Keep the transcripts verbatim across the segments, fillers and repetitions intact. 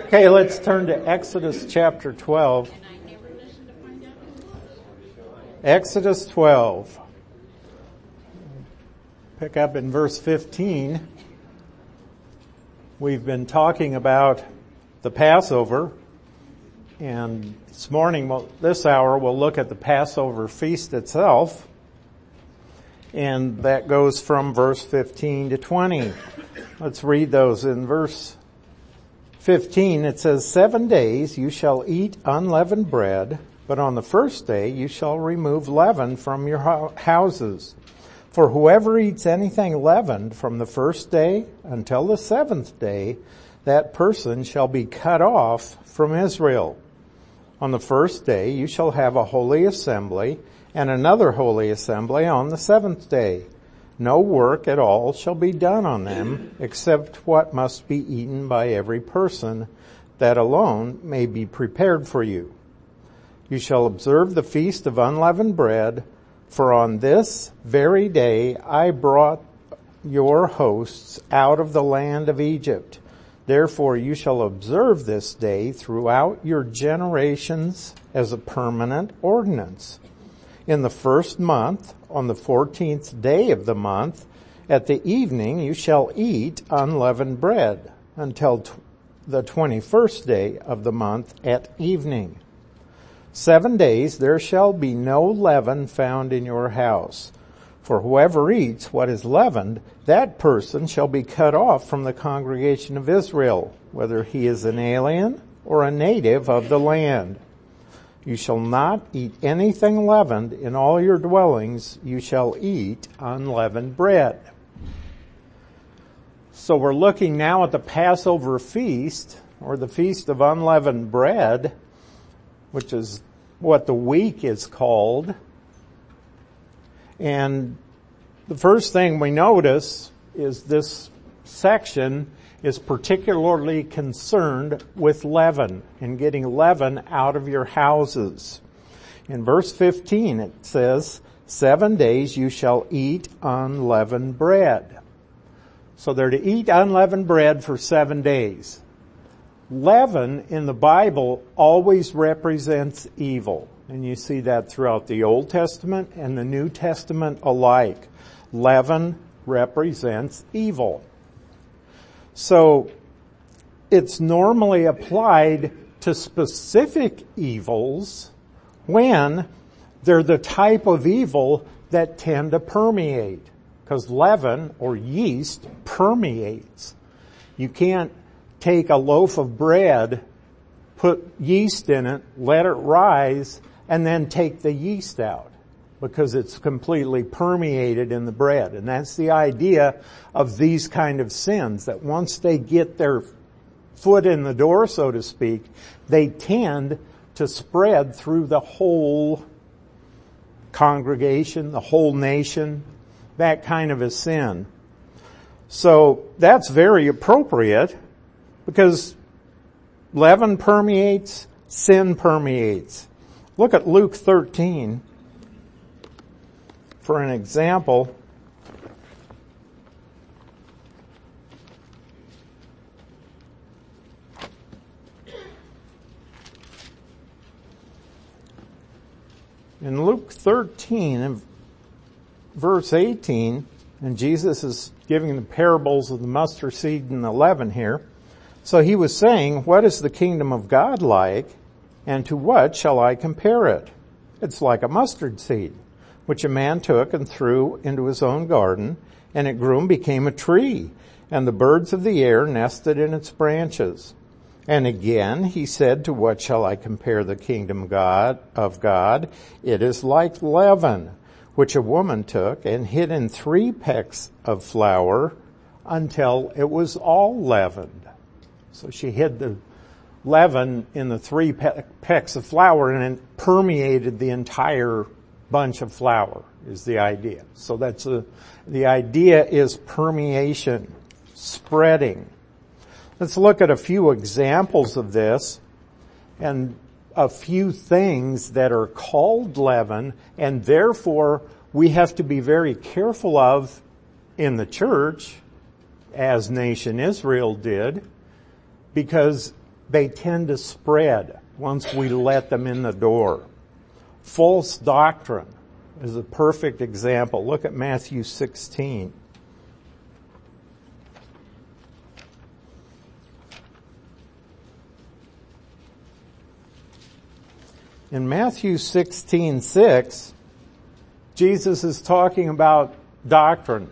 Okay, let's turn to Exodus chapter twelve. Exodus twelve. Pick up in verse fifteen. We've been talking about the Passover, and this morning, well, this hour, we'll look at the Passover feast itself, and that goes from verse fifteen to twenty. Let's read those. In verse fifteen, it says, Seven days you shall eat unleavened bread, but on the first day you shall remove leaven from your houses. For whoever eats anything leavened from the first day until the seventh day, that person shall be cut off from Israel. On the first day you shall have a holy assembly, and another holy assembly on the seventh day. No work at all shall be done on them, except what must be eaten by every person, that alone may be prepared for you. You shall observe the feast of unleavened bread, for on this very day I brought your hosts out of the land of Egypt. Therefore you shall observe this day throughout your generations as a permanent ordinance. In the first month, on the fourteenth day of the month, at the evening you shall eat unleavened bread until t- the twenty-first day of the month at evening. Seven days there shall be no leaven found in your house. For whoever eats what is leavened, that person shall be cut off from the congregation of Israel, whether he is an alien or a native of the land. You shall not eat anything leavened. In all your dwellings you shall eat unleavened bread. So we're looking now at the Passover feast, or the Feast of Unleavened Bread, which is what the week is called. And the first thing we notice is this section is particularly concerned with leaven and getting leaven out of your houses. In verse fifteen it says, Seven days you shall eat unleavened bread. So they're to eat unleavened bread for seven days. Leaven in the Bible always represents evil. And you see that throughout the Old Testament and the New Testament alike. Leaven represents evil. So it's normally applied to specific evils when they're the type of evil that tend to permeate. Because leaven or yeast permeates. You can't take a loaf of bread, put yeast in it, let it rise, and then take the yeast out, because it's completely permeated in the bread. And that's the idea of these kind of sins, that once they get their foot in the door, so to speak, they tend to spread through the whole congregation, the whole nation, that kind of a sin. So that's very appropriate, because leaven permeates, sin permeates. Look at Luke thirteen for an example. In Luke thirteen, in verse eighteen, and Jesus is giving the parables of the mustard seed and the leaven here. So he was saying, what is the kingdom of God like, and to what shall I compare it? It's like a mustard seed, which a man took and threw into his own garden, and it grew and became a tree, and the birds of the air nested in its branches. And again he said, to what shall I compare the kingdom God of God? It is like leaven, which a woman took and hid in three pecks of flour until it was all leavened. So she hid the leaven in the three pe- pecks of flour, and it permeated the entire bunch of flour, is the idea. So that's a, the idea is permeation, spreading. Let's look at a few examples of this and a few things that are called leaven, and therefore we have to be very careful of in the church, as nation Israel did, because they tend to spread once we let them in the door. False doctrine is a perfect example. Look at Matthew sixteen. In Matthew sixteen six, Jesus is talking about doctrine.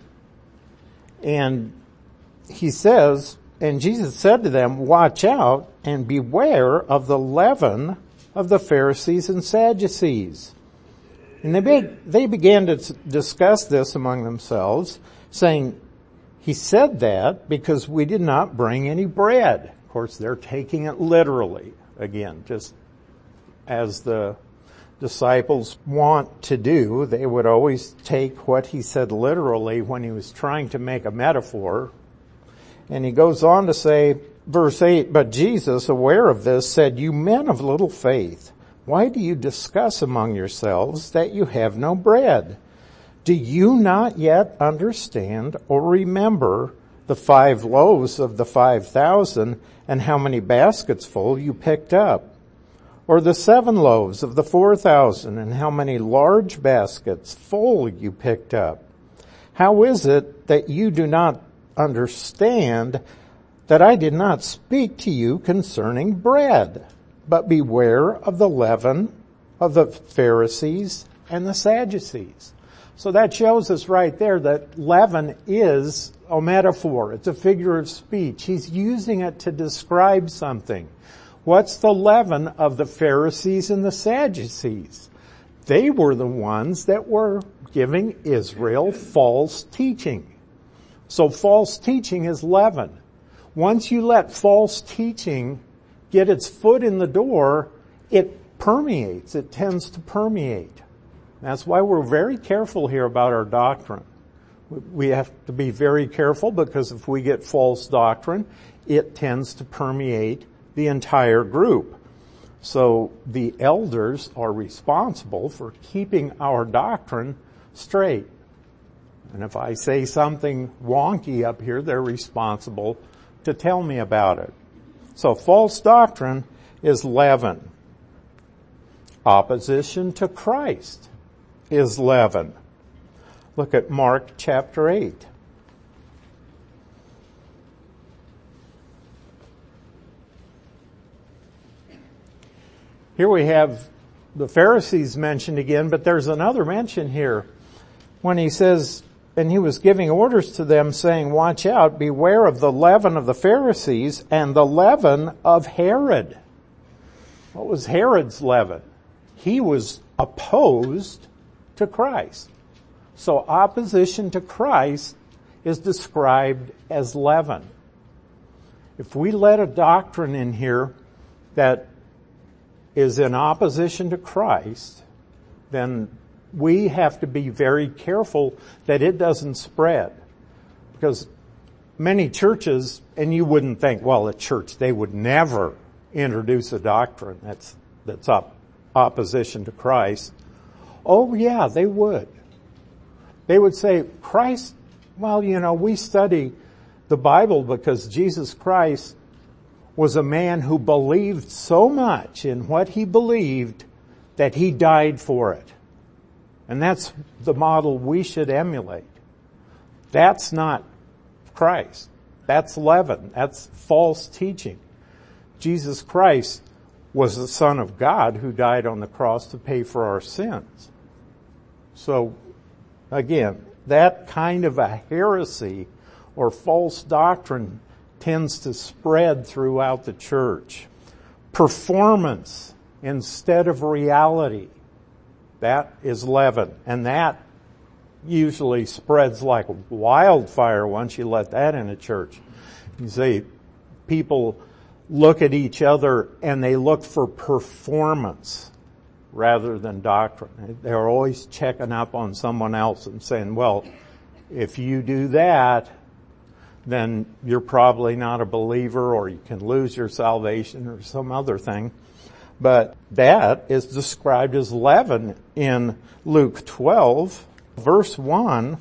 And he says, and Jesus said to them, watch out and beware of the leaven of the Pharisees and Sadducees. And they, be, they began to discuss this among themselves, saying, he said that because we did not bring any bread. Of course, they're taking it literally, again, just as the disciples want to do. They would always take what he said literally when he was trying to make a metaphor. And he goes on to say, verse eight, but Jesus, aware of this, said, you men of little faith, why do you discuss among yourselves that you have no bread? Do you not yet understand or remember the five loaves of the five thousand and how many baskets full you picked up? Or the seven loaves of the four thousand and how many large baskets full you picked up? How is it that you do not understand that I did not speak to you concerning bread? But beware of the leaven of the Pharisees and the Sadducees. So that shows us right there that leaven is a metaphor. It's a figure of speech. He's using it to describe something. What's the leaven of the Pharisees and the Sadducees? They were the ones that were giving Israel false teaching. So false teaching is leaven. Once you let false teaching get its foot in the door, it permeates. It tends to permeate. That's why we're very careful here about our doctrine. We have to be very careful because if we get false doctrine, it tends to permeate the entire group. So the elders are responsible for keeping our doctrine straight. And if I say something wonky up here, they're responsible to tell me about it. So false doctrine is leaven. Opposition to Christ is leaven. Look at Mark chapter eight. Here we have the Pharisees mentioned again, but there's another mention here when he says, and he was giving orders to them saying, watch out, beware of the leaven of the Pharisees and the leaven of Herod. What was Herod's leaven? He was opposed to Christ. So opposition to Christ is described as leaven. If we let a doctrine in here that is in opposition to Christ, then we have to be very careful that it doesn't spread. Because many churches, and you wouldn't think, well, a church, they would never introduce a doctrine that's, that's op- opposition to Christ. Oh yeah, they would. They would say, Christ, well, you know, we study the Bible because Jesus Christ was a man who believed so much in what he believed that he died for it. And that's the model we should emulate. That's not Christ. That's leaven. That's false teaching. Jesus Christ was the Son of God who died on the cross to pay for our sins. So, again, that kind of a heresy or false doctrine tends to spread throughout the church. Performance instead of reality. That is leaven. And that usually spreads like wildfire once you let that in a church. You see, people look at each other and they look for performance rather than doctrine. They're always checking up on someone else and saying, well, if you do that, then you're probably not a believer or you can lose your salvation or some other thing. But that is described as leaven in Luke twelve, verse one.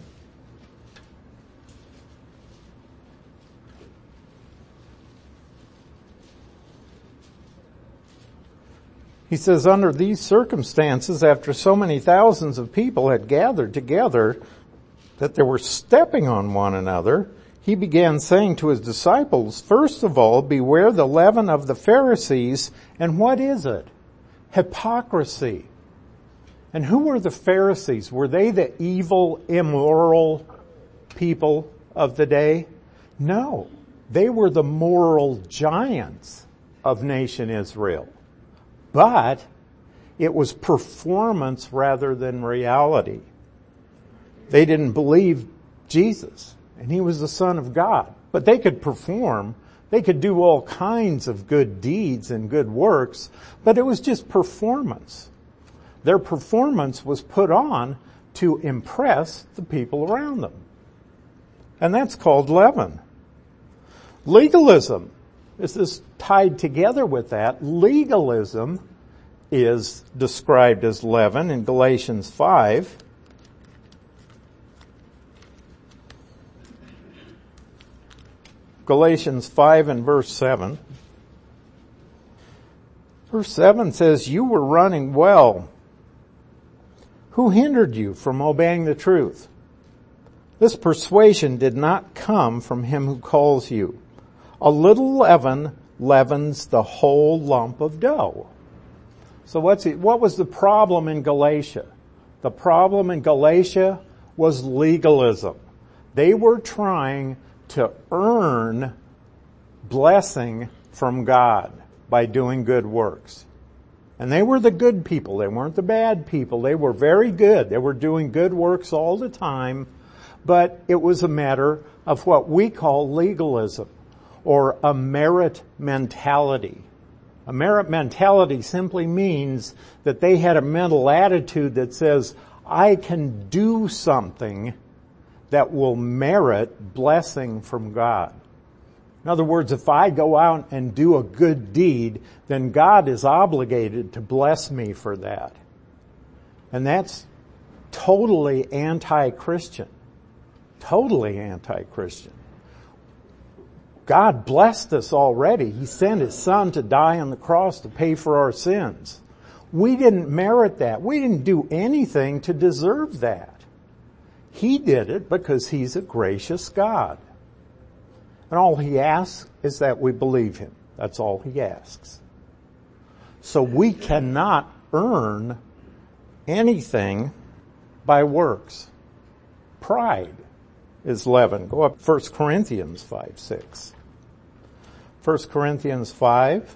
He says, under these circumstances, after so many thousands of people had gathered together that they were stepping on one another, he began saying to his disciples, first of all, beware the leaven of the Pharisees. And what is it? Hypocrisy. And who were the Pharisees? Were they the evil, immoral people of the day? No. They were the moral giants of nation Israel. But it was performance rather than reality. They didn't believe Jesus, and he was the Son of God. But they could perform. They could do all kinds of good deeds and good works, but it was just performance. Their performance was put on to impress the people around them. And that's called leaven. Legalism. This is tied together with that. Legalism is described as leaven in Galatians five. Galatians five and verse seven. Verse seven says, you were running well. Who hindered you from obeying the truth? This persuasion did not come from him who calls you. A little leaven leavens the whole lump of dough. So what's it, what was the problem in Galatia? The problem in Galatia was legalism. They were trying to earn blessing from God by doing good works. And they were the good people. They weren't the bad people. They were very good. They were doing good works all the time. But it was a matter of what we call legalism, or a merit mentality. A merit mentality simply means that they had a mental attitude that says, I can do something that will merit blessing from God. In other words, if I go out and do a good deed, then God is obligated to bless me for that. And that's totally anti-Christian. Totally anti-Christian. God blessed us already. He sent His Son to die on the cross to pay for our sins. We didn't merit that. We didn't do anything to deserve that. He did it because He's a gracious God. And all He asks is that we believe Him. That's all He asks. So we cannot earn anything by works. Pride is leaven. Go up First Corinthians five six. First Corinthians five.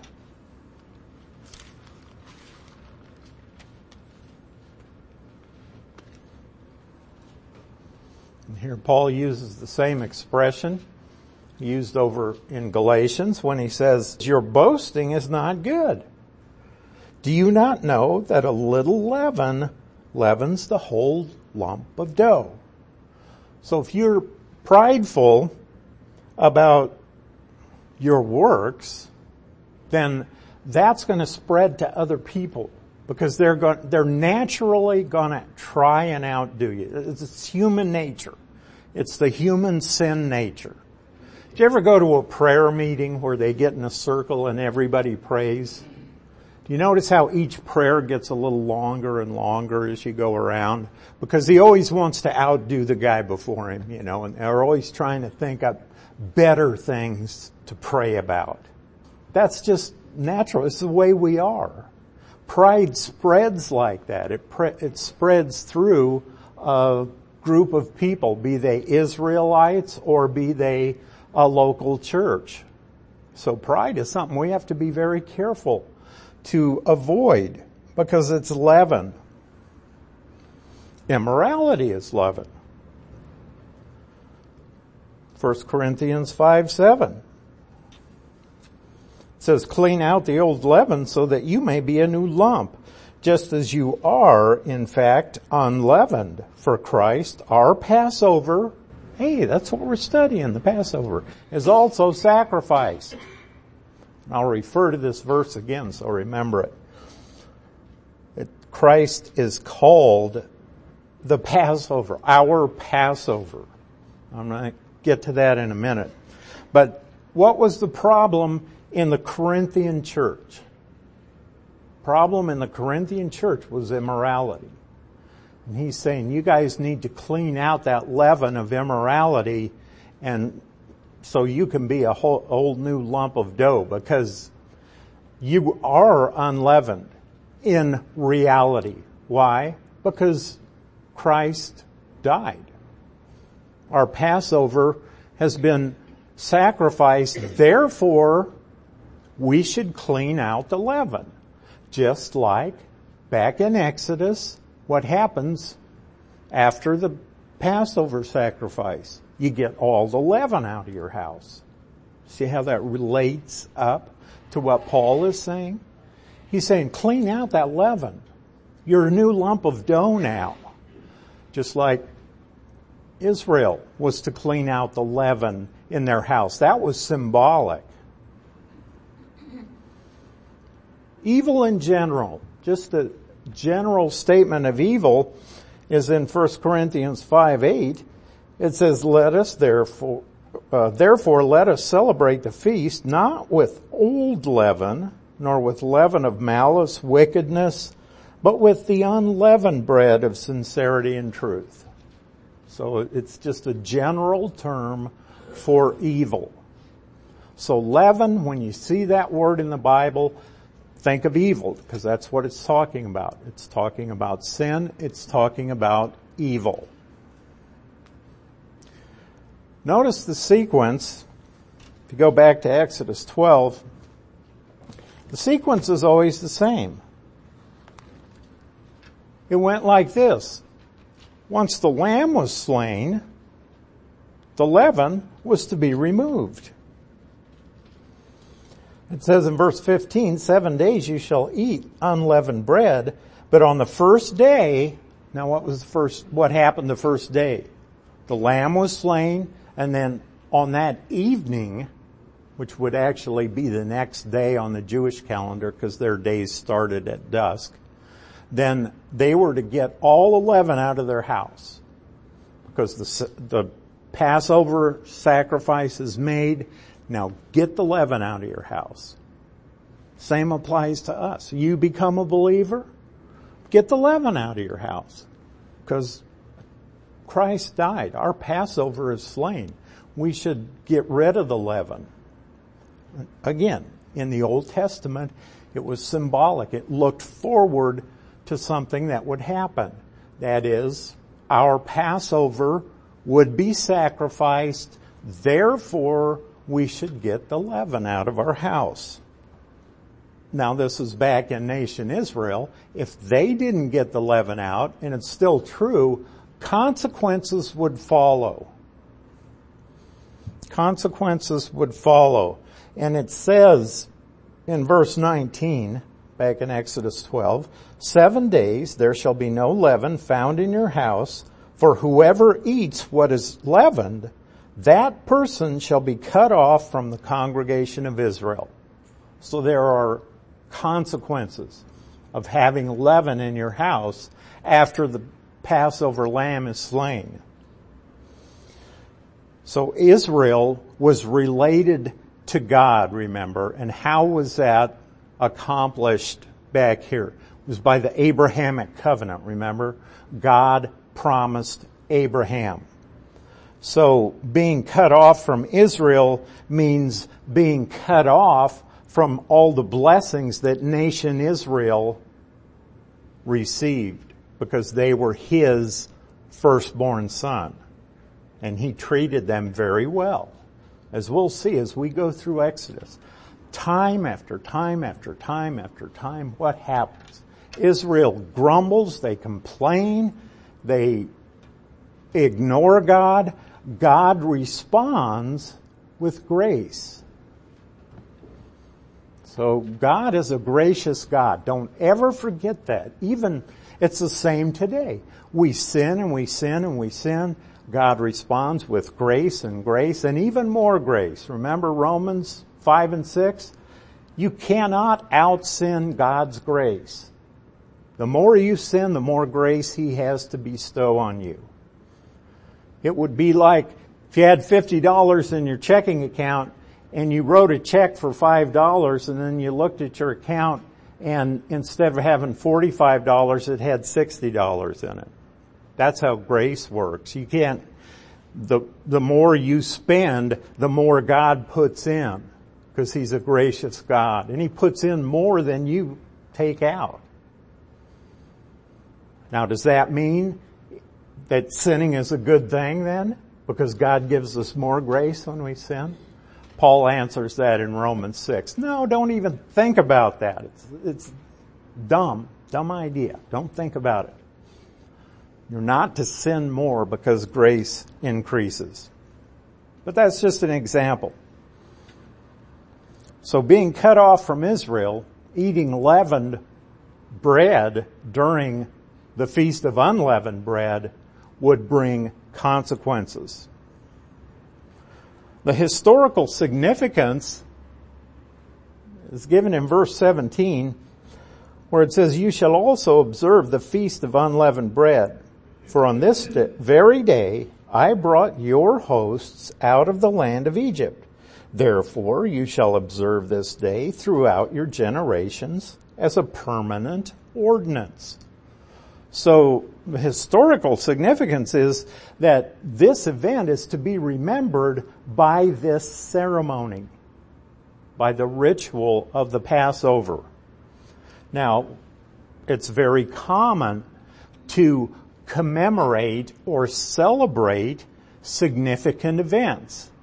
And here Paul uses the same expression used over in Galatians when he says, your boasting is not good. Do you not know that a little leaven leavens the whole lump of dough? So if you're prideful about your works, then that's going to spread to other people because they're going, they're naturally going to try and outdo you. It's, it's human nature. It's the human sin nature. Did you ever go to a prayer meeting where they get in a circle and everybody prays? Do you notice how each prayer gets a little longer and longer as you go around? Because he always wants to outdo the guy before him, you know, and they're always trying to think up better things to pray about. That's just natural. It's the way we are. Pride spreads like that. It, pre- it spreads through a group of people, be they Israelites or be they a local church. So pride is something we have to be very careful to avoid because it's leaven. Immorality is leaven. First Corinthians five seven. It says, clean out the old leaven so that you may be a new lump, just as you are, in fact, unleavened. For Christ, our Passover, hey, that's what we're studying, the Passover, is also sacrificed. I'll refer to this verse again, so remember it. it. Christ is called the Passover, our Passover. I'm going to get to that in a minute. But what was the problem in the Corinthian church? problem in the Corinthian church was immorality. And he's saying, you guys need to clean out that leaven of immorality, and so you can be a whole old new lump of dough, because you are unleavened in reality. Why? Because Christ died. Our Passover has been sacrificed, therefore we should clean out the leaven. Just like back in Exodus, what happens after the Passover sacrifice? You get all the leaven out of your house. See how that relates up to what Paul is saying? He's saying, clean out that leaven. You're a new lump of dough now. Just like Israel was to clean out the leaven in their house. That was symbolic. Evil in general, just a general statement of evil, is in First Corinthians five eight. It says, let us therefore, uh, therefore let us celebrate the feast, not with old leaven, nor with leaven of malice, wickedness, but with the unleavened bread of sincerity and truth. So it's just a general term for evil. So leaven, when you see that word in the Bible, think of evil, because that's what it's talking about. It's talking about sin. It's talking about evil. Notice the sequence. If you go back to Exodus twelve, the sequence is always the same. It went like this. Once the lamb was slain, the leaven was to be removed. It says in verse fifteen, seven days you shall eat unleavened bread, but on the first day, now what was the first, what happened the first day? The lamb was slain, and then on that evening, which would actually be the next day on the Jewish calendar because their days started at dusk, then they were to get all the leaven out of their house, because the, the Passover sacrifice is made. Now get the leaven out of your house. Same applies to us. You become a believer, get the leaven out of your house, because Christ died. Our Passover is slain. We should get rid of the leaven. Again, in the Old Testament, it was symbolic. It looked forward to something that would happen. That is, our Passover would be sacrificed, therefore we should get the leaven out of our house. Now this is back in nation Israel. If they didn't get the leaven out, and it's still true, consequences would follow. Consequences would follow. And it says in verse nineteen, back in Exodus twelve, seven days there shall be no leaven found in your house, for whoever eats what is leavened, that person shall be cut off from the congregation of Israel. So there are consequences of having leaven in your house after the Passover lamb is slain. So Israel was related to God, remember, and how was that accomplished back here? It was by the Abrahamic covenant, remember? God promised Abraham. So being cut off from Israel means being cut off from all the blessings that nation Israel received, because they were his firstborn son. And he treated them very well. As we'll see as we go through Exodus, time after time after time after time, what happens? Israel grumbles, they complain, they ignore God. God responds with grace. So God is a gracious God. Don't ever forget that. Even, it's the same today. We sin and we sin and we sin. God responds with grace and grace and even more grace. Remember Romans five and six? You cannot out-sin God's grace. The more you sin, the more grace He has to bestow on you. It would be like if you had fifty dollars in your checking account and you wrote a check for five dollars, and then you looked at your account and instead of having forty-five dollars, it had sixty dollars in it. That's how grace works. You can't, the, the more you spend, the more God puts in, because He's a gracious God, and He puts in more than you take out. Now, does that mean that sinning is a good thing then? Because God gives us more grace when we sin? Paul answers that in Romans six. No, don't even think about that. It's, it's dumb, dumb idea. Don't think about it. You're not to sin more because grace increases. But that's just an example. So being cut off from Israel, eating leavened bread during the Feast of Unleavened Bread would bring consequences. The historical significance is given in verse seventeen, where it says, "You shall also observe the Feast of Unleavened Bread. For on this very day I brought your hosts out of the land of Egypt. Therefore you shall observe this day throughout your generations as a permanent ordinance." So the historical significance is that this event is to be remembered by this ceremony, by the ritual of the Passover. Now, it's very common to commemorate or celebrate significant events.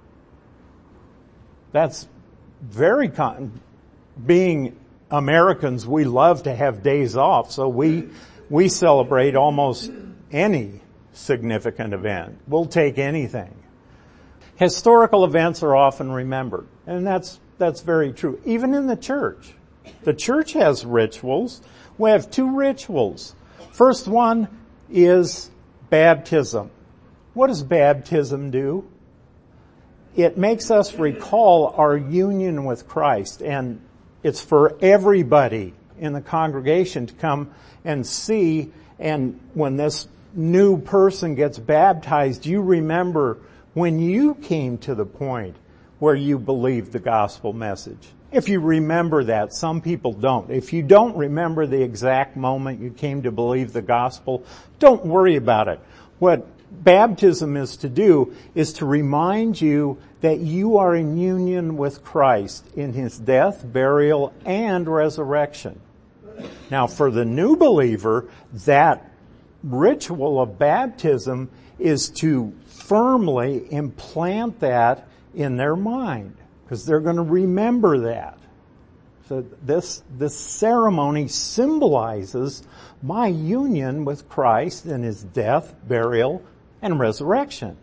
That's very common. Being Americans, we love to have days off, so we we celebrate almost any significant event. We'll take anything. Historical events are often remembered, and that's that's very true. Even in the church. The church has rituals. We have two rituals. First one is baptism. What does baptism do? It makes us recall our union with Christ, and it's for everybody in the congregation to come and see, and when this new person gets baptized, you remember when you came to the point where you believed the gospel message. If you remember that, some people don't. If you don't remember the exact moment you came to believe the gospel, don't worry about it. What baptism is to do is to remind you that you are in union with Christ in His death, burial, and resurrection. Now, for the new believer, that ritual of baptism is to firmly implant that in their mind, because they're going to remember that. So this, this ceremony symbolizes my union with Christ in His death, burial, and resurrection.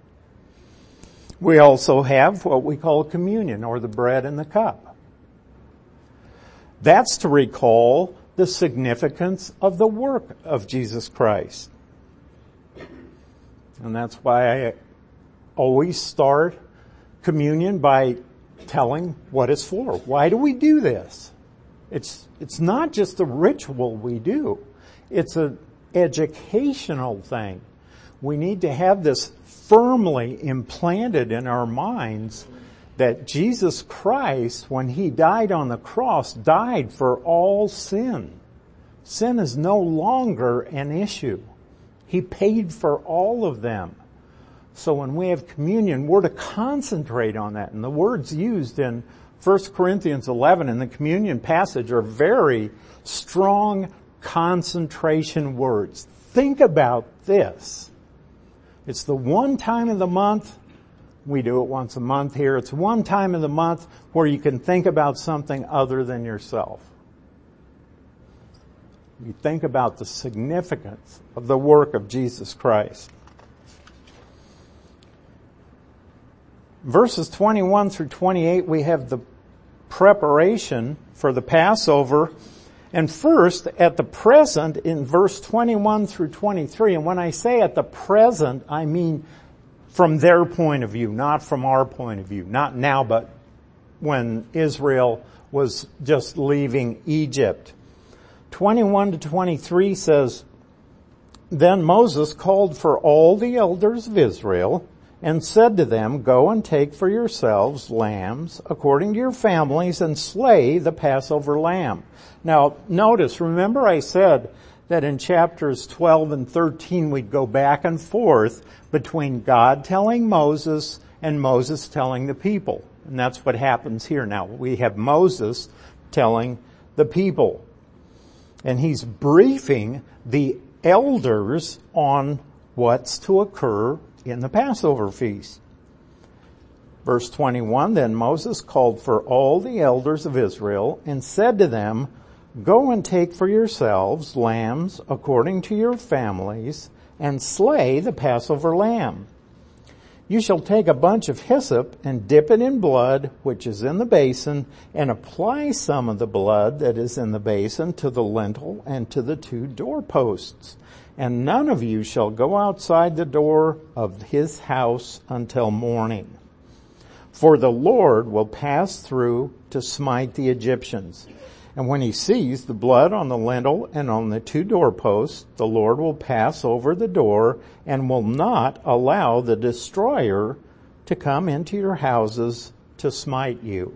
We also have what we call communion, or the bread and the cup. That's to recall the significance of the work of Jesus Christ. And that's why I always start communion by telling what it's for. Why do we do this? It's, it's not just a ritual we do. It's an educational thing. We need to have this firmly implanted in our minds that Jesus Christ, when He died on the cross, died for all sin. Sin is no longer an issue. He paid for all of them. So when we have communion, we're to concentrate on that. And the words used in First Corinthians eleven in the communion passage are very strong concentration words. Think about this. It's the one time of the month. We do it once a month here. It's one time of the month where you can think about something other than yourself. You think about the significance of the work of Jesus Christ. Verses twenty-one through twenty-eight, we have the preparation for the Passover. And first, at the present, in verse twenty-one through twenty-three, and when I say at the present, I mean from their point of view, not from our point of view. Not now, but when Israel was just leaving Egypt. twenty-one to twenty-three says, "Then Moses called for all the elders of Israel and said to them, go and take for yourselves lambs according to your families and slay the Passover lamb. Now notice, remember I said that in chapters twelve and thirteen we'd go back and forth between God telling Moses and Moses telling the people. And that's what happens here now. We have Moses telling the people. And he's briefing the elders on what's to occur in the Passover feast. Verse twenty-one, then Moses called for all the elders of Israel and said to them, go and take for yourselves lambs according to your families and slay the Passover lamb. You shall take a bunch of hyssop and dip it in blood, which is in the basin, and apply some of the blood that is in the basin to the lintel and to the two doorposts. And none of you shall go outside the door of his house until morning. For the Lord will pass through to smite the Egyptians. And when he sees the blood on the lintel and on the two doorposts, the Lord will pass over the door and will not allow the destroyer to come into your houses to smite you.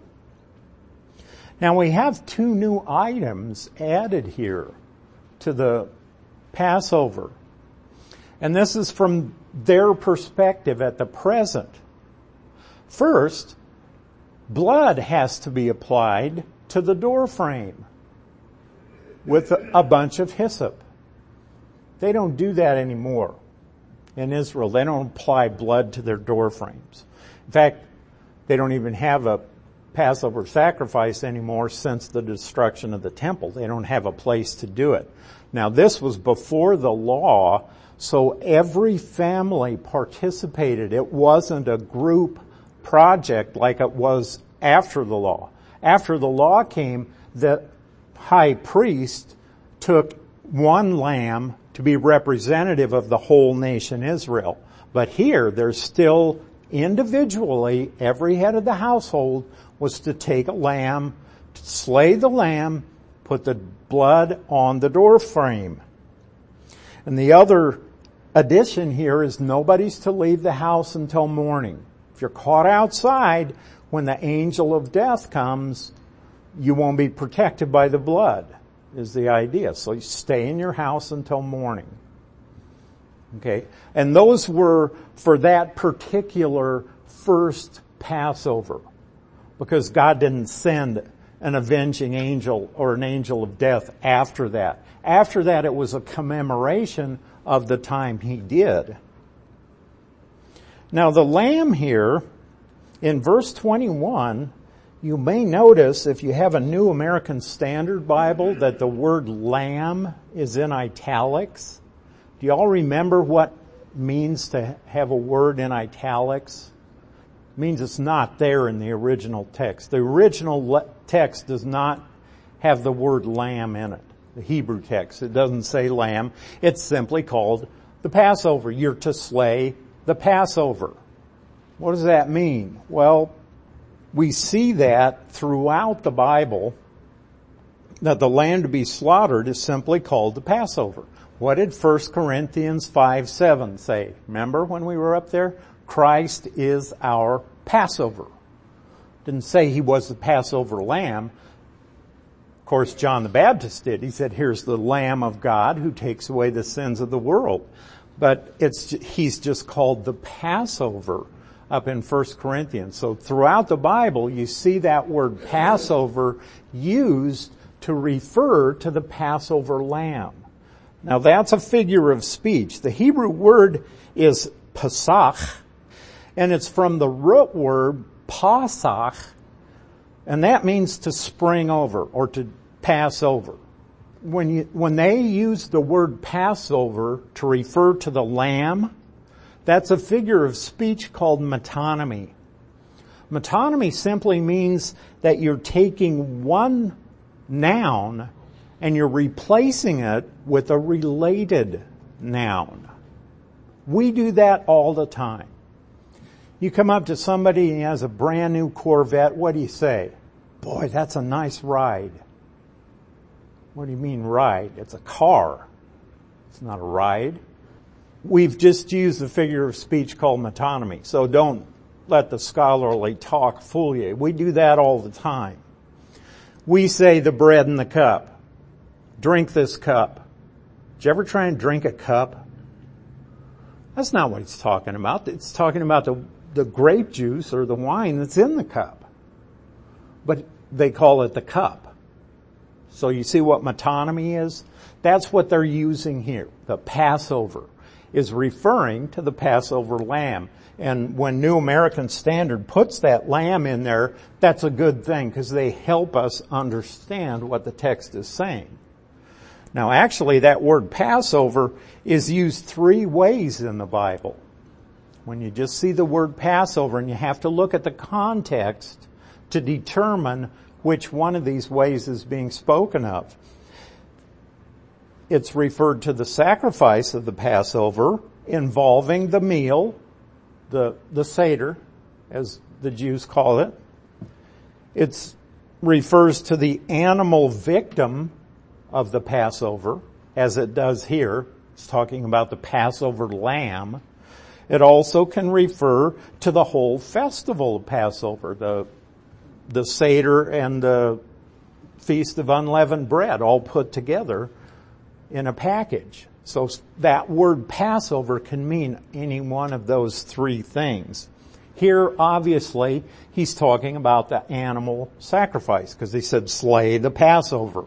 Now we have two new items added here to the Passover. And this is from their perspective at the present. First, blood has to be applied to the door frame with a bunch of hyssop. They don't do that anymore in Israel. They don't apply blood to their door frames. In fact, they don't even have a Passover sacrifice anymore since the destruction of the temple. They don't have a place to do it. Now, this was before the law, so every family participated. It wasn't a group project like it was after the law. After the law came, the high priest took one lamb to be representative of the whole nation Israel. But here, there's still individually, every head of the household was to take a lamb, to slay the lamb, put the blood on the door frame. And the other addition here is nobody's to leave the house until morning. If you're caught outside, when the angel of death comes, you won't be protected by the blood, is the idea. So you stay in your house until morning. Okay? And those were for that particular first Passover, because God didn't send an avenging angel or an angel of death after that. After that, it was a commemoration of the time he did. Now the lamb here, in verse twenty-one, you may notice if you have a New American Standard Bible that the word lamb is in italics. Do you all remember what it means to have a word in italics? It means it's not there in the original text. The original le- text does not have the word lamb in it. The Hebrew text. It doesn't say lamb. It's simply called the Passover. You're to slay the Passover. What does that mean? Well, we see that throughout the Bible, that the lamb to be slaughtered is simply called the Passover. What did First Corinthians five seven say? Remember when we were up there? Christ is our Passover. Didn't say he was the Passover lamb. Of course, John the Baptist did. He said, here's the Lamb of God who takes away the sins of the world. But it's he's just called the Passover up in First Corinthians. So throughout the Bible, you see that word Passover used to refer to the Passover lamb. Now that's a figure of speech. The Hebrew word is Pesach, and it's from the root word Pasach, and that means to spring over or to pass over. When you, when they use the word Passover to refer to the lamb, that's a figure of speech called metonymy. Metonymy simply means that you're taking one noun and you're replacing it with a related noun. We do that all the time. You come up to somebody and he has a brand new Corvette, what do you say? Boy, that's a nice ride. What do you mean ride? It's a car. It's not a ride. we've just used a figure of speech called metonymy. So don't let the scholarly talk fool you. We do that all the time. We say the bread and the cup. Drink this cup. Did you ever try and drink a cup? That's not what it's talking about. It's talking about the, the grape juice or the wine that's in the cup. But they call it the cup. So you see what metonymy is? That's what they're using here. The Passover is referring to the Passover lamb. And when New American Standard puts that lamb in there, that's a good thing because they help us understand what the text is saying. Now actually that word Passover is used three ways in the Bible. When you just see the word Passover, and you have to look at the context to determine which one of these ways is being spoken of. It's referred to the sacrifice of the Passover involving the meal, the, the Seder, as the Jews call it. It refers to the animal victim of the Passover, as it does here. It's talking about the Passover lamb. It also can refer to the whole festival of Passover, the, the Seder and the Feast of Unleavened Bread, all put together in a package. So that word Passover can mean any one of those three things. Here, obviously, he's talking about the animal sacrifice because he said slay the Passover.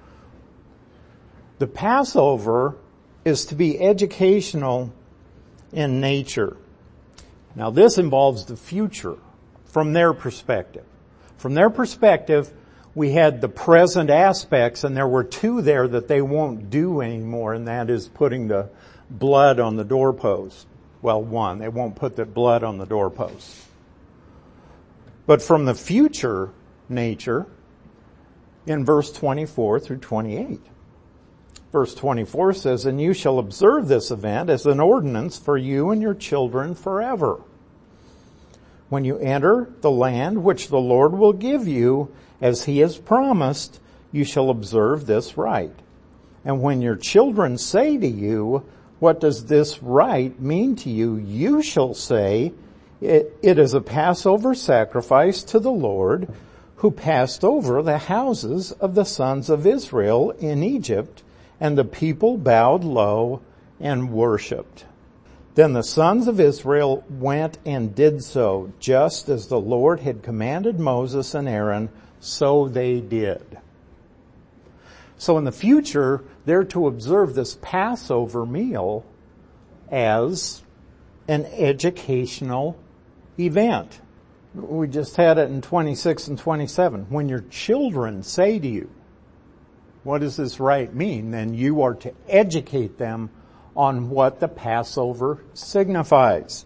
The Passover is to be educational in nature. Now this involves the future from their perspective. From their perspective, we had the present aspects, and there were two there that they won't do anymore, and that is putting the blood on the doorpost. Well, one, they won't put the blood on the doorpost. But from the future nature, in verse twenty-four through twenty-eight. Verse twenty-four says, "And you shall observe this event as an ordinance for you and your children forever. When you enter the land which the Lord will give you, as he has promised, you shall observe this rite. And when your children say to you, what does this rite mean to you? You shall say, it, it is a Passover sacrifice to the Lord, who passed over the houses of the sons of Israel in Egypt, and the people bowed low and worshipped. Then the sons of Israel went and did so, just as the Lord had commanded Moses and Aaron, so they did." So in the future, they're to observe this Passover meal as an educational event. We just had it in twenty-six and twenty-seven. When your children say to you, what does this rite mean? Then you are to educate them on what the Passover signifies.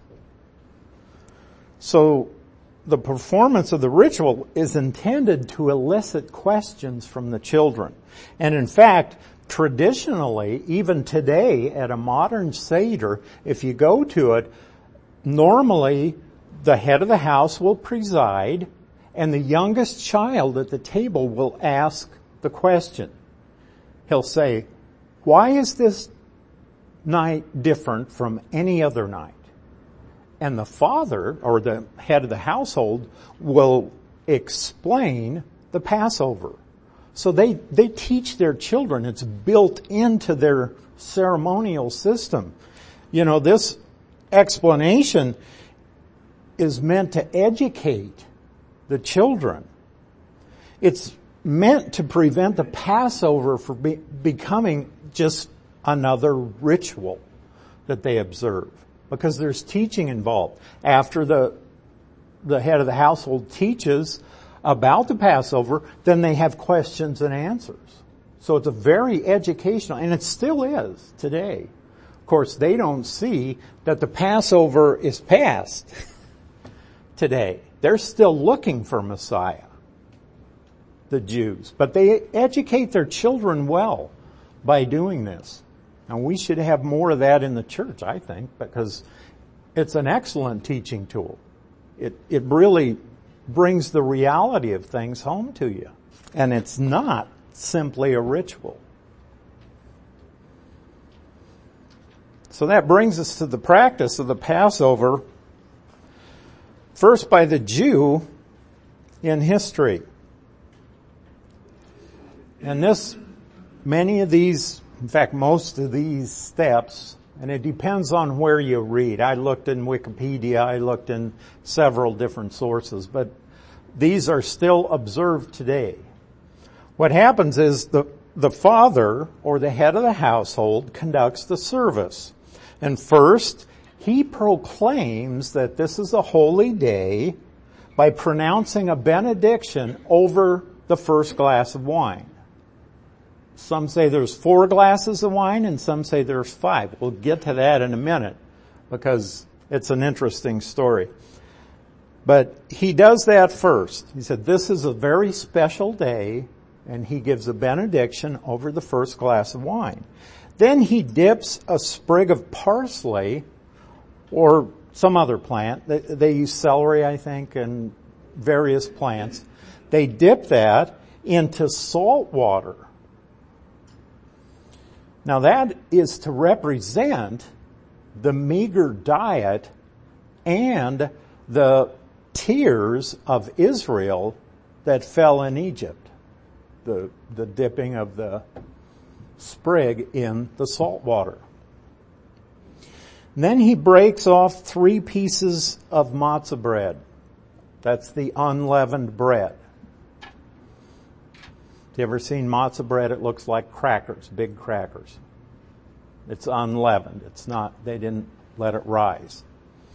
So the performance of the ritual is intended to elicit questions from the children. And in fact, traditionally, even today at a modern Seder, if you go to it, normally the head of the house will preside and the youngest child at the table will ask the question. He'll say, "Why is this night different from any other night?" And the father, or the head of the household, will explain the Passover. So they, they teach their children. It's built into their ceremonial system. You know, this explanation is meant to educate the children. It's meant to prevent the Passover from be, becoming just another ritual that they observe, because there's teaching involved. After the the head of the household teaches about the Passover, then they have questions and answers. So it's a very educational, and it still is today. Of course, they don't see that the Passover is past today. They're still looking for Messiah, the Jews. But they educate their children well by doing this. And we should have more of that in the church, I think, because it's an excellent teaching tool. It, it really brings the reality of things home to you. And it's not simply a ritual. So that brings us to the practice of the Passover, first by the Jew in history. And this, many of these, in fact, most of these steps, and it depends on where you read. I looked in Wikipedia, I looked in several different sources, but these are still observed today. What happens is the, the father or the head of the household conducts the service. And first, he proclaims that this is a holy day by pronouncing a benediction over the first glass of wine. Some say there's four glasses of wine and some say there's five. We'll get to that in a minute because it's an interesting story. But he does that first. He said this is a very special day, and he gives a benediction over the first glass of wine. Then he dips a sprig of parsley or some other plant. They, they use celery, I think, and various plants. They dip that into salt water. Now that is to represent the meager diet and the tears of Israel that fell in Egypt. The, the dipping of the sprig in the salt water. And then he breaks off three pieces of matzah bread. That's the unleavened bread. Have you ever seen matzah bread? It looks like crackers, big crackers. It's unleavened. It's not, they didn't let it rise.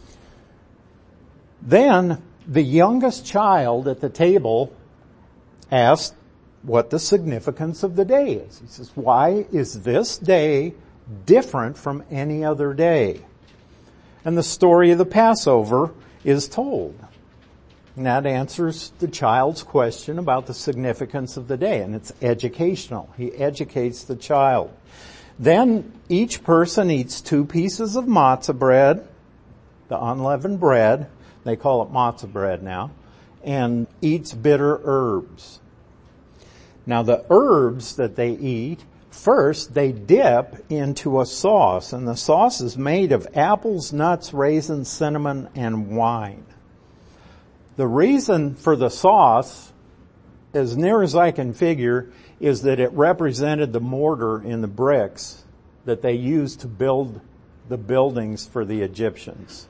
Then the youngest child at the table asked what the significance of the day is. He says, why is this day different from any other day? And the story of the Passover is told. And that answers the child's question about the significance of the day, and it's educational. He educates the child. Then each person eats two pieces of matzah bread, the unleavened bread, they call it matzah bread now, and eats bitter herbs. Now the herbs that they eat, first they dip into a sauce, and the sauce is made of apples, nuts, raisins, cinnamon, and wine. The reason for the sauce, as near as I can figure, is that it represented the mortar in the bricks that they used to build the buildings for the Egyptians.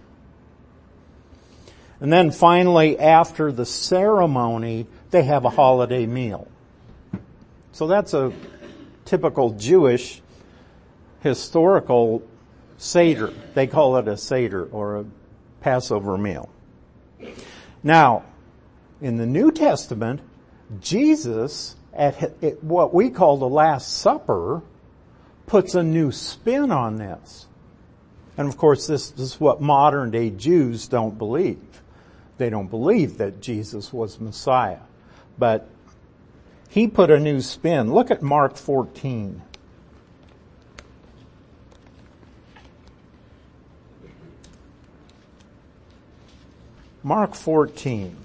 And then finally, after the ceremony, they have a holiday meal. So that's a typical Jewish historical Seder. They call it a Seder or a Passover meal. Now, in the New Testament, Jesus, at what we call the Last Supper, puts a new spin on this. And of course, this is what modern day Jews don't believe. They don't believe that Jesus was Messiah. But he put a new spin. Look at Mark fourteen. Mark fourteen.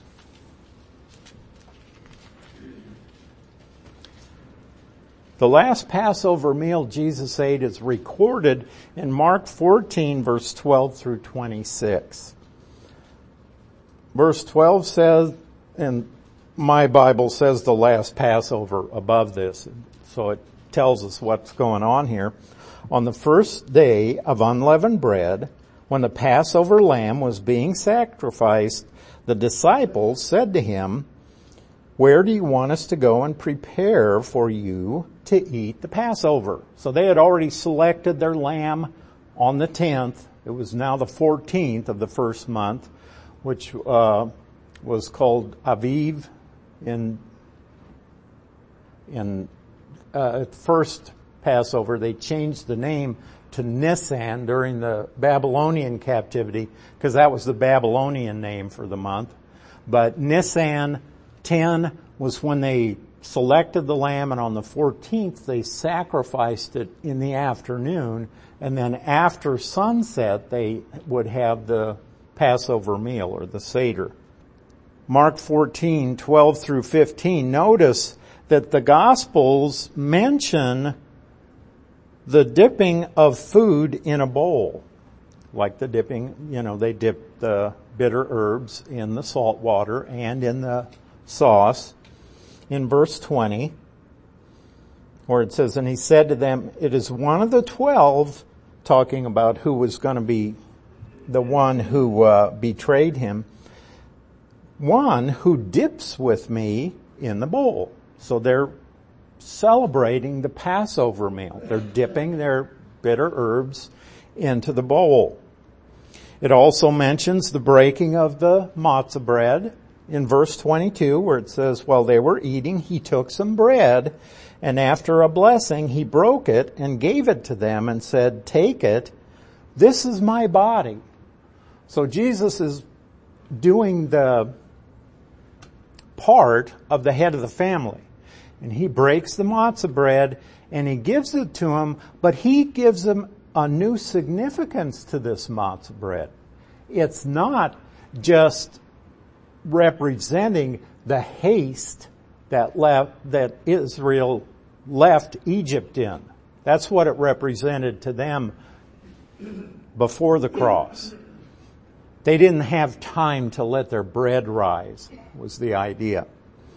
The last Passover meal Jesus ate is recorded in Mark fourteen, verse twelve through twenty-six. Verse twelve says, and my Bible says the last Passover above this, so it tells us what's going on here. On the first day of unleavened bread, when the Passover lamb was being sacrificed, the disciples said to him, "Where do you want us to go and prepare for you to eat the Passover?" So they had already selected their lamb on the tenth. It was now the fourteenth of the first month, which uh was called Aviv in in uh, at first Passover. They changed the name to Nisan during the Babylonian captivity because that was the Babylonian name for the month. But Nisan ten was when they selected the lamb, and on the fourteenth they sacrificed it in the afternoon, and then after sunset they would have the Passover meal or the Seder. Mark fourteen, twelve through fifteen. Notice that the Gospels mention the dipping of food in a bowl, like the dipping, you know, they dip the bitter herbs in the salt water and in the sauce. In verse twenty, where it says, and he said to them, it is one of the twelve, talking about who was going to be the one who uh, betrayed him, one who dips with me in the bowl. So they're celebrating the Passover meal. They're dipping their bitter herbs into the bowl. It also mentions the breaking of the matzah bread in verse twenty-two, where it says, while they were eating, he took some bread, and after a blessing, he broke it and gave it to them and said, take it, this is my body. So Jesus is doing the part of the head of the family. And he breaks the matzah bread and he gives it to him, but he gives them a new significance to this matzah bread. It's not just representing the haste that left, that Israel left Egypt in. That's what it represented to them before the cross. They didn't have time to let their bread rise, was the idea.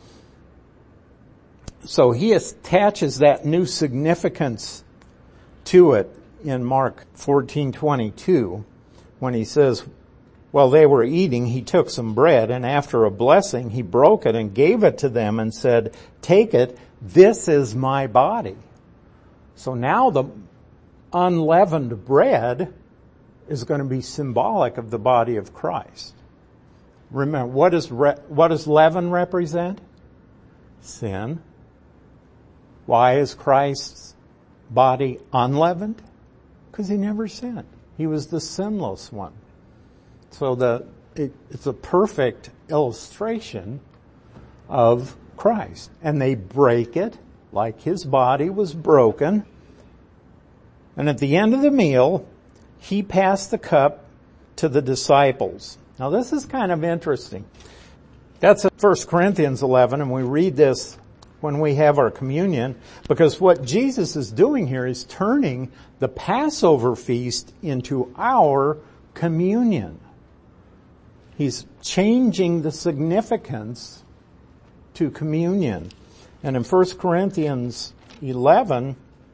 So he attaches that new significance to it in Mark fourteen twenty-two when he says, while they were eating, he took some bread, and after a blessing, he broke it and gave it to them and said, take it, this is my body. So now the unleavened bread is going to be symbolic of the body of Christ. Remember, what does re- what does leaven represent? Sin. Why is Christ's body unleavened? Because he never sinned. He was the sinless one. So the it, it's a perfect illustration of Christ. And they break it like his body was broken. And at the end of the meal, he passed the cup to the disciples. Now this is kind of interesting. That's in First Corinthians eleven, and we read this when we have our communion, because what Jesus is doing here is turning the Passover feast into our communion. He's changing the significance to communion. And in First Corinthians eleven,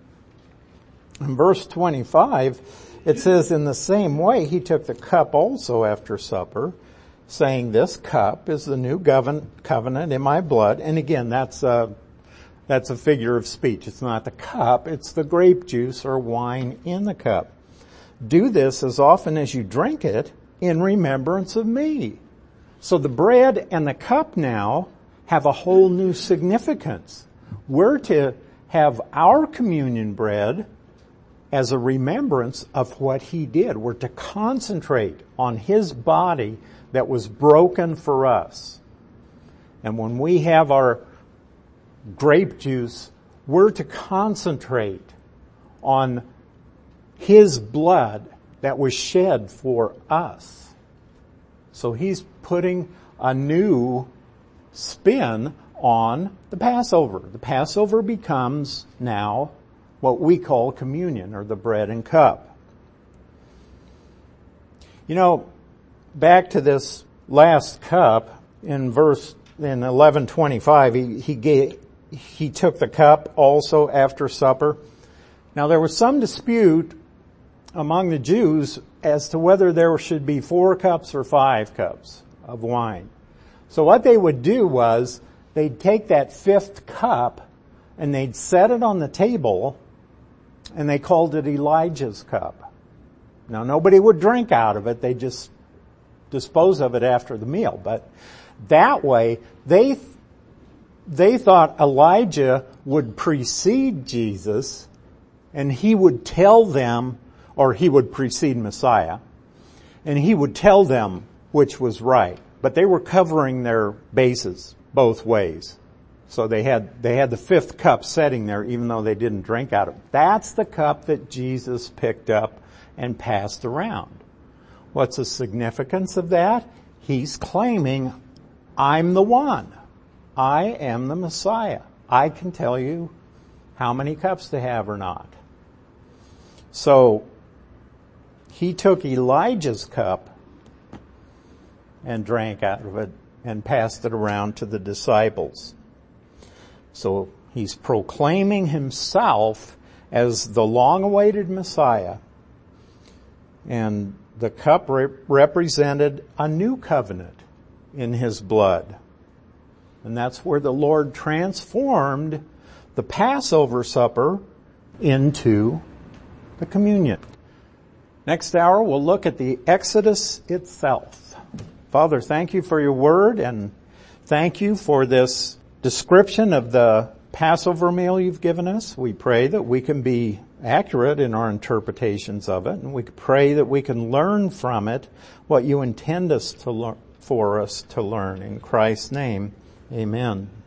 in verse twenty-five, it says, in the same way, he took the cup also after supper, saying, this cup is the new covenant in my blood. And again, that's a, that's a figure of speech. It's not the cup, it's the grape juice or wine in the cup. Do this as often as you drink it in remembrance of me. So the bread and the cup now have a whole new significance. We're to have our communion bread as a remembrance of what he did. We're to concentrate on his body that was broken for us. And when we have our grape juice, we're to concentrate on his blood that was shed for us. So he's putting a new spin on the Passover. The Passover becomes now what we call communion, or the bread and cup. You know, back to this last cup in verse in eleven twenty-five, he he gave he took the cup also after supper. Now there was some dispute among the Jews as to whether there should be four cups or five cups of wine. So what they would do was they'd take that fifth cup and they'd set it on the table, and they called it Elijah's cup. Now nobody would drink out of it. They just dispose of it after the meal. But that way, they, they thought Elijah would precede Jesus, and he would tell them, or he would precede Messiah, and he would tell them which was right. But they were covering their bases both ways. So they had, they had the fifth cup sitting there even though they didn't drink out of it. That's the cup that Jesus picked up and passed around. What's the significance of that? He's claiming, I'm the one. I am the Messiah. I can tell you how many cups to have or not. So he took Elijah's cup and drank out of it and passed it around to the disciples. So he's proclaiming himself as the long-awaited Messiah. And the cup re- represented a new covenant in his blood. And that's where the Lord transformed the Passover supper into the communion. Next hour, we'll look at the Exodus itself. Father, thank you for your word, and thank you for this description of the Passover meal you've given us. We pray that we can be accurate in our interpretations of it, and we pray that we can learn from it what you intend us to learn, for us to learn. In Christ's name, amen.